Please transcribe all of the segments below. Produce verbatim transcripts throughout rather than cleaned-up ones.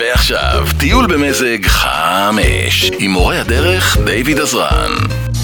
ועכשיו, טיול במזג חמש, עם מורה הדרך דיוויד עזרן.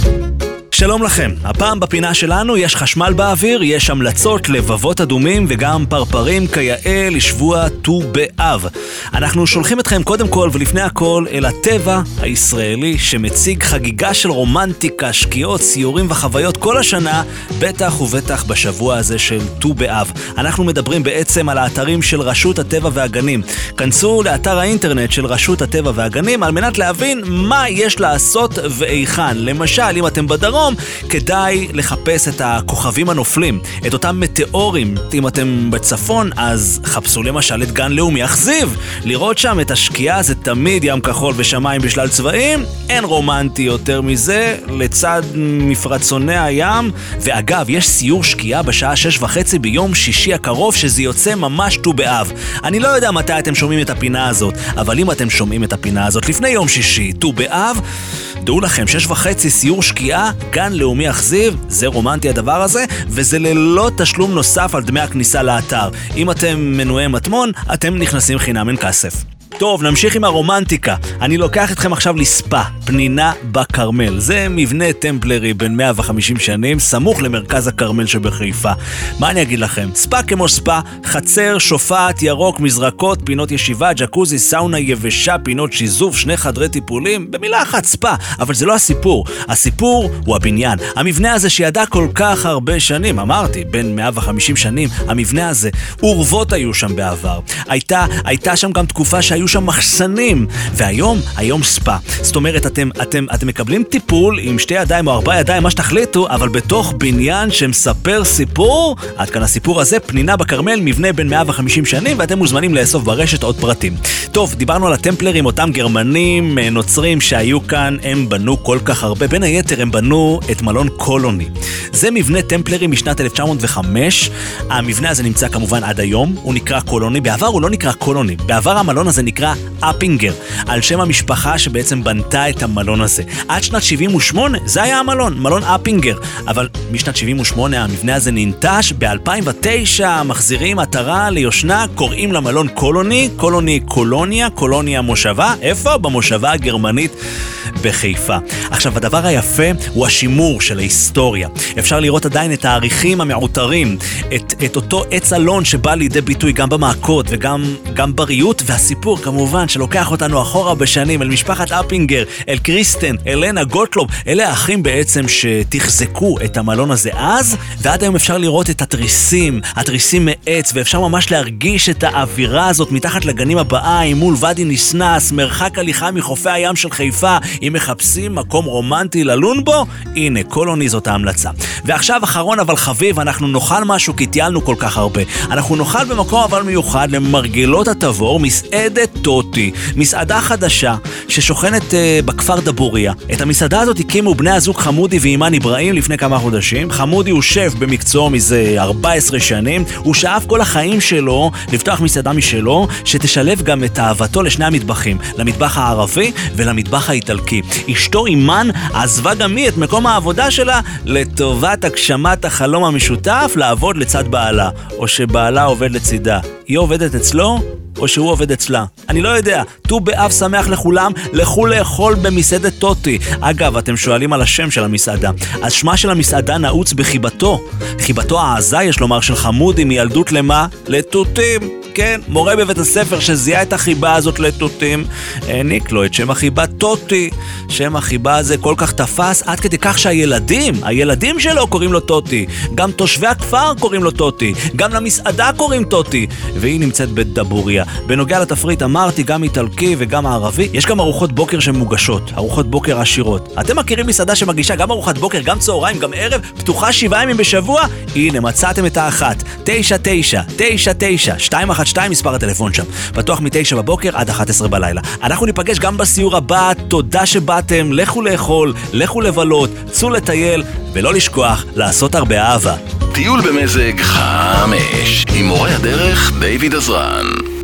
שלום לכם, הפעם בפינה שלנו יש חשמל באוויר, יש המלצות, לבבות אדומים וגם פרפרים כיאה לשבוע ט"ו באב. אנחנו שולחים אתכם קודם כל ולפני הכל אל הטבע הישראלי שמציג חגיגה של רומנטיקה, שקיעות, סיורים וחוויות כל השנה, בטח ובטח בשבוע הזה של ט"ו באב. אנחנו מדברים בעצם על האתרים של רשות הטבע והגנים. כנסו לאתר האינטרנט של רשות הטבע והגנים על מנת להבין מה יש לעשות ואיכן. למשל, אם אתם בדרום, כדאי לחפש את הכוכבים הנופלים, את אותם מטאורים. אם אתם בצפון, אז חפשו למשל את גן לאומי אכזיב. לראות שם את השקיעה זה תמיד ים כחול ושמיים בשלל צבעים. אין רומנטי יותר מזה, לצד מפרצוני הים. ואגב, יש סיור שקיעה בשעה שש וחצי ביום שישי הקרוב, שזה יוצא ממש ט"ו באב. אני לא יודע מתי אתם שומעים את הפינה הזאת, אבל אם אתם שומעים את הפינה הזאת לפני יום שישי, ט"ו באב, דעו לכם, שש וחצי סיור שקיעה, גן לאומי אכזיב, זה רומנטי הדבר הזה, וזה ללא תשלום נוסף על דמי הכניסה לאתר. אם אתם מנויי מטמון, אתם נכנסים חינם אין כסף. טוב, נמשיך עם הרומנטיקה. אני לוקח אתכם עכשיו לספה, פנינה בקרמל. זה מבנה טמפלרי בין מאה וחמישים שנים, סמוך למרכז הקרמל שבחיפה. מה אני אגיד לכם? ספה כמו ספה, חצר, שופעת, ירוק, מזרקות, פינות ישיבה, ג'קוזי, סאונה יבשה, פינות שיזוף, שני חדרי טיפולים, במילה אחת ספה. אבל זה לא הסיפור. הסיפור הוא הבניין. המבנה הזה שידע כל כך הרבה שנים, אמרתי, בין מאה וחמישים שנים, המבנה הזה, אורבות היו שם בעבר. הייתה, הייתה שם גם תקופה שהיו שם מחסנים, והיום, היום ספה. זאת אומרת, אתם, אתם, אתם מקבלים טיפול עם שתי ידיים או ארבע ידיים, מה שתחליטו, אבל בתוך בניין שמספר סיפור. עד כאן הסיפור הזה, פנינה בקרמל, מבנה בין מאה וחמישים שנים, ואתם מוזמנים לאסוף ברשת עוד פרטים. טוב, דיברנו על הטמפלרים, אותם גרמנים, נוצרים שהיו כאן, הם בנו כל כך הרבה. בין היתר, הם בנו את מלון קולוני. זה מבנה טמפלרי משנת אלף תשע מאות וחמש. המבנה הזה נמצא כמובן עד היום, הוא נקרא קולוני. בעבר הוא לא נקרא קולוני. בעבר המלון הזה נקרא אפינגר, על שם המשפחה שבעצם בנתה את המלון הזה. עד שנת שבעים ושמונה זה היה המלון, מלון אפינגר. אבל משנת שבעים ושמונה המבנה הזה ננטש, ב-אלפיים ותשע מחזירים עטרה ליושנה, קוראים למלון קולוני, קולוני קולוניה, קולוניה מושבה. איפה? במושבה הגרמנית בחיפה. עכשיו, הדבר היפה הוא השימור של ההיסטוריה. אפשר לראות עדיין את העריכים המעוטרים, את, את אותו עץ אלון שבא לידי ביטוי גם במעקות וגם גם בריות, והסיפור כמובן שלוקח אותנו אחורה בשנים אל משפחת אפינגר, אל קריסטן, אלנה, גוטלוב. אלה האחים בעצם שתחזקו את המלון הזה אז, ועד היום אפשר לראות את התריסים, התריסים מעץ, ואפשר ממש להרגיש את האווירה הזאת מתחת לגנים הבאים, מול ואדי ניסנס, מרחק הליכה מחופי הים של חיפה. אם מחפשים מקום רומנטי ללון בו, הנה, קולוני זאת ההמלצה. ועכשיו אחרון אבל חביב, אנחנו נאכל משהו כי טיילנו כל כך הרבה. אנחנו נאכל במקום אבל מיוחד למרגלות התבור, מסעדת טוטי, מסעדה חדשה ששוכנת uh, בכפר דבוריה. את המסעדה הזאת הקימו בני הזוג חמודי ואימן אברהים לפני כמה חודשים. חמודי הוא שף במקצוע מזה ארבע עשרה שנים. הוא שאף כל החיים שלו לפתוח מסעדה משלו שתשלב גם את אהבתו לשני המטבחים, למטבח הערבי ולמטבח האיטלקי. אשתו אימן עזבה גם היא את מקום העבודה שלה לטובת הגשמת החלום המשותף לעבוד לצד בעלה, או שבעלה עובד לצידה. היא עובדת אצלו או שהוא עובד אצלה. אני לא יודע. ט"ו באב שמח לכולם, לכו לאכול במסעדת טוטי. אגב, אתם שואלים על השם של המסעדה. אז שמה של המסעדה נעוץ בחיבתו. חיבתו העזה, יש לומר, של חמודי מילדות למה? לטוטים. כן, מורה בבית הספר שזיהה את החיבה הזאת לטוטים, העניק לו את שם החיבה טוטי. שם החיבה הזה כל כך תפס, עד כדי כך שהילדים, הילדים שלו קוראים לו טוטי. גם תושבי הכפר קוראים לו טוטי. גם למסעדה קוראים טוטי. והיא נמצאת בדבוריה. בנוגע לתפריט אמרתי, גם איטלקי וגם ערבי. יש גם ארוחות בוקר שמוגשות, ארוחות בוקר עשירות. אתם מכירים מסעדה שמגישה גם ארוחת בוקר, גם צהריים, גם ערב, פתוחה שבעה ימים בשבוע? הנה, מצאתם את האחת. תשע תשע, תשע תשע, שתיים אחת שתיים מספר הטלפון שם. פתוח מתשע בבוקר עד אחת עשרה בלילה. אנחנו ניפגש גם בסיור הבא. תודה שבאתם, לכו לאכול, לכו לבלות, צאו לטייל, ולא לשכוח לעשות הרבה אהבה. טיול במזג חמש, עם מורה הדרך דיוויד עזרן.